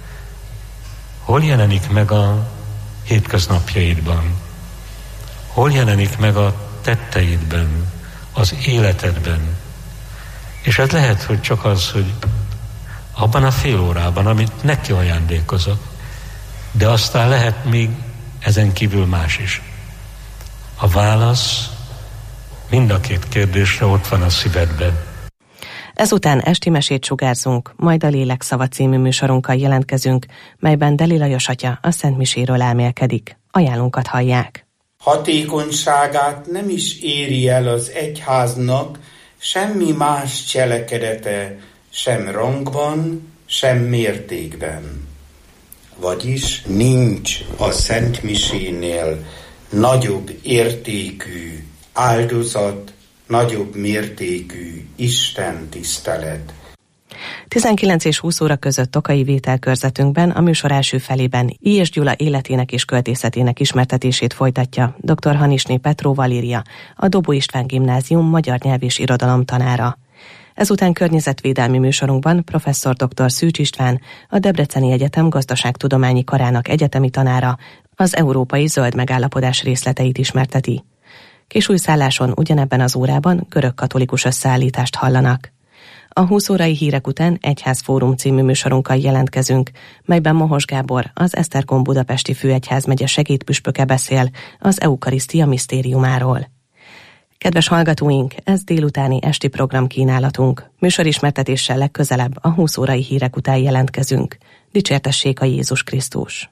Hol jelenik meg a hétköznapjaidban? Hol jelenik meg a tetteidben, az életedben? És ez lehet, hogy csak az, hogy abban a fél órában, amit neki ajándékozok, de aztán lehet még ezen kívül más is. A válasz mind a két kérdésre ott van a szívedben. Ezután esti mesét sugárzunk, majd a Lélek szava című műsorunkkal jelentkezünk, melyben Deli Lajos atya a Szent Miséről elmélkedik. Ajánlunkat hallják. Hatékonyságát nem is éri el az egyháznak semmi más cselekedete, sem rangban, sem mértékben. Vagyis nincs a Szent Misénél nagyobb értékű áldozat, nagyobb mértékű Isten tisztelet. tizenkilenc és húsz óra között Tokai vételkörzetünkben a műsor első felében Ilyes Gyula életének és költészetének ismertetését folytatja dr. Hanisné Petró Valéria, a Dobó István Gimnázium magyar nyelv és irodalom tanára. Ezután környezetvédelmi műsorunkban professzor dr. Szűcs István, a Debreceni Egyetem gazdaságtudományi karának egyetemi tanára az európai zöld megállapodás részleteit ismerteti. Kisújszálláson ugyanebben az órában görög-katolikus összeállítást hallanak. A húsz órai hírek után Egyházfórum című műsorunkkal jelentkezünk, melyben Mohos Gábor, az Esztergom budapesti főegyházmegye segédpüspöke beszél az eukarisztia misztériumáról. Kedves hallgatóink, ez délutáni esti programkínálatunk. Műsorismertetéssel legközelebb a húsz órai hírek után jelentkezünk. Dicsértessék a Jézus Krisztus!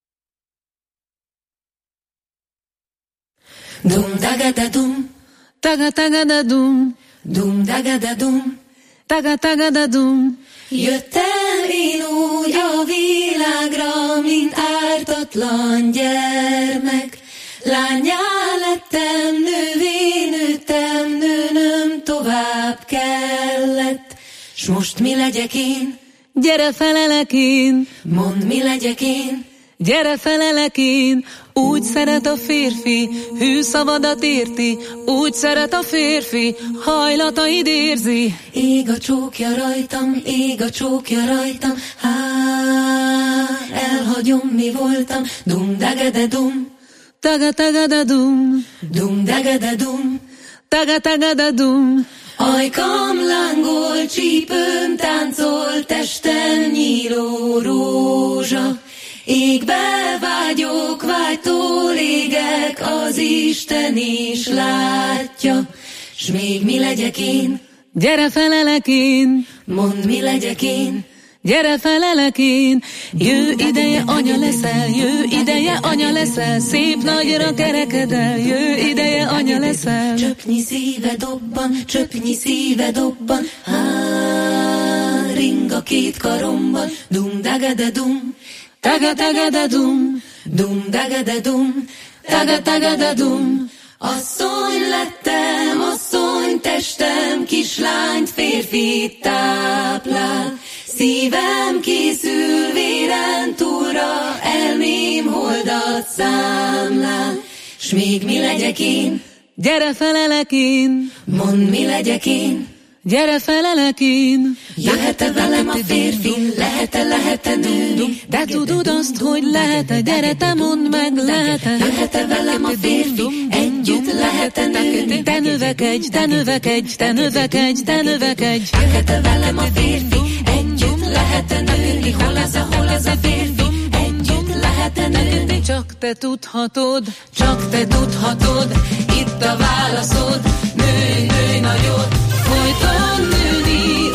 Dum daga da dum, taga taga da dum, dum daga da dum, taga taga da dum. Jöttem én úgy a világra, mint ártatlan gyermek, lányá lettem, nővé nőttem, nőnöm tovább. s most mi legyek én? Gyere felelek én, Mondd, mi legyek én? gyere felelek én. Úgy szeret a férfi, hű szavadat érti, úgy szeret a férfi, hajlataid érzi. Ég a csókja rajtam, ég a csókja rajtam, há, elhagyom, mi voltam, dum dagade dum, taga taga da dum, dum dagade dum, taga taga da dum. ajkam lángol, csípőm táncol, testem nyíló rózsa. Égbe vágyok, vágytól égek, az Isten is látja. S még mi legyek én? Gyere felelek én, Mondd, mi legyek én? gyere felelek én. Jő ideje anya leszel, jő ideje anya leszel, szép nagyra kerekedel, jő ideje anya leszel. Csöpnyi szíve dobban, csöpnyi szíve dobban, há, ring a két karomban, dum dagade dum, taga taga da dum, dum dagade dum, taga taga dum. Asszony lettem, asszony testem, kislányt, férfit táplál. Szívem készül véren túlra, elmém holdat számlál. S még mi legyek én? gyere felelek én, Mondd, mi legyek én? gyere felelek én. Jöhet-e velem a férfi, lehet-e, lehet-e nőni? De tudod azt, hogy lehet-e, gyere te mondd meg, lehet-e. Jöhet-e velem a férfi, együtt lehet-e nőni? Te növekedj, te növekedj, te növekedj, te növekedj. Jöhet-e velem a férfi, együtt lehet-e nőni? Hol az a, hol az a férfi, együtt lehet-e nőni? Csak te tudhatod, csak te tudhatod, itt a válaszod. Nőj, nőj nagyot, folyton nőni,